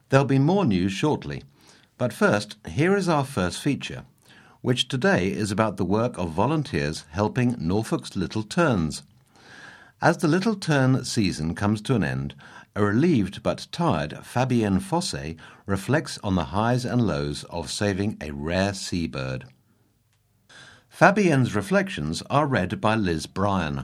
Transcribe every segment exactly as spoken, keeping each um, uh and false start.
There'll be more news shortly, but first, here is our first feature, which today is about the work of volunteers helping Norfolk's Little Terns. As the Little Tern season comes to an end, a relieved but tired Fabienne Fosse reflects on the highs and lows of saving a rare seabird. Fabienne's reflections are read by Liz Bryan.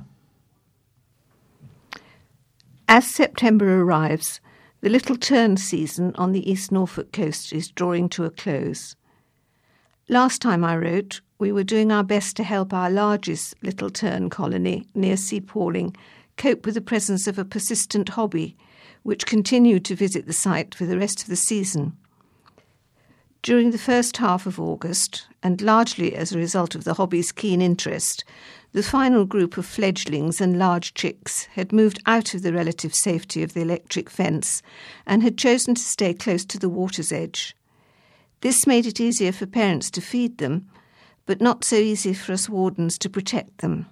As September arrives, the Little Tern season on the East Norfolk coast is drawing to a close. Last time I wrote, we were doing our best to help our largest Little Tern colony near Seapawling cope with the presence of a persistent hobby, which continued to visit the site for the rest of the season. During the first half of August, and largely as a result of the hobby's keen interest, the final group of fledglings and large chicks had moved out of the relative safety of the electric fence and had chosen to stay close to the water's edge. This made it easier for parents to feed them, but not so easy for us wardens to protect them.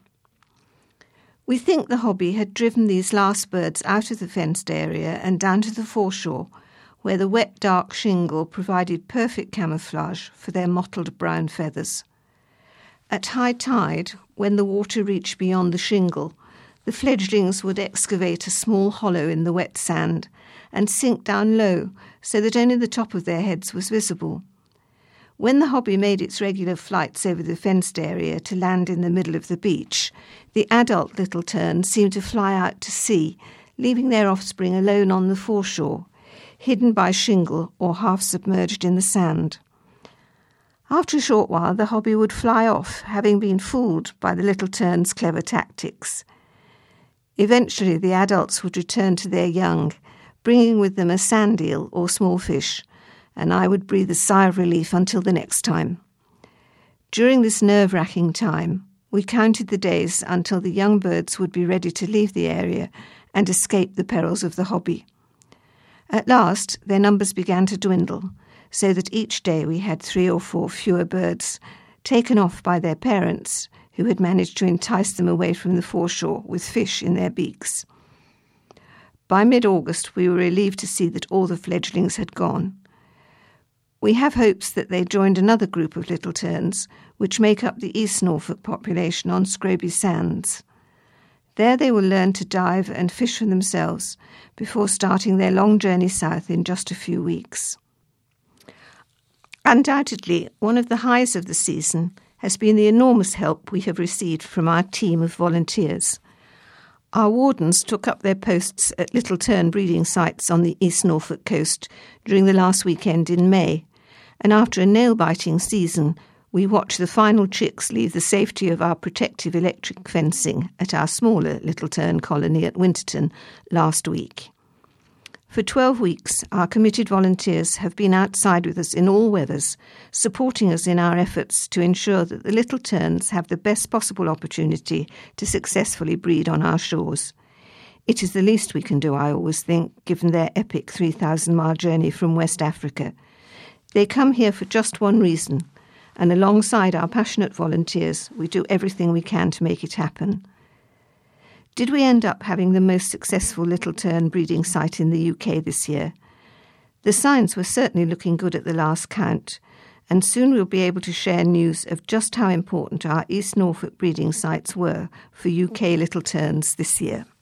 We think the hobby had driven these last birds out of the fenced area and down to the foreshore, where the wet, dark shingle provided perfect camouflage for their mottled brown feathers. At high tide, when the water reached beyond the shingle, the fledglings would excavate a small hollow in the wet sand and sink down low so that only the top of their heads was visible. When the hobby made its regular flights over the fenced area to land in the middle of the beach, the adult little terns seemed to fly out to sea, leaving their offspring alone on the foreshore, hidden by shingle or half submerged in the sand. After a short while, the hobby would fly off, having been fooled by the little tern's clever tactics. Eventually, the adults would return to their young, bringing with them a sand eel or small fish, and I would breathe a sigh of relief until the next time. During this nerve-wracking time, we counted the days until the young birds would be ready to leave the area and escape the perils of the hobby. At last, their numbers began to dwindle, so that each day we had three or four fewer birds, taken off by their parents, who had managed to entice them away from the foreshore with fish in their beaks. By mid-August, we were relieved to see that all the fledglings had gone. We have hopes that they joined another group of little terns, which make up the East Norfolk population on Scroby Sands. There they will learn to dive and fish for themselves before starting their long journey south in just a few weeks. Undoubtedly, one of the highs of the season has been the enormous help we have received from our team of volunteers. Our wardens took up their posts at little tern breeding sites on the East Norfolk coast during the last weekend in May, and after a nail-biting season, we watched the final chicks leave the safety of our protective electric fencing at our smaller little tern colony at Winterton last week. For twelve weeks, our committed volunteers have been outside with us in all weathers, supporting us in our efforts to ensure that the little terns have the best possible opportunity to successfully breed on our shores. It is the least we can do, I always think, given their epic three thousand mile journey from West Africa. They come here for just one reason, and alongside our passionate volunteers, we do everything we can to make it happen. Did we end up having the most successful little tern breeding site in the U K this year? The signs were certainly looking good at the last count, and soon we'll be able to share news of just how important our East Norfolk breeding sites were for U K little terns this year.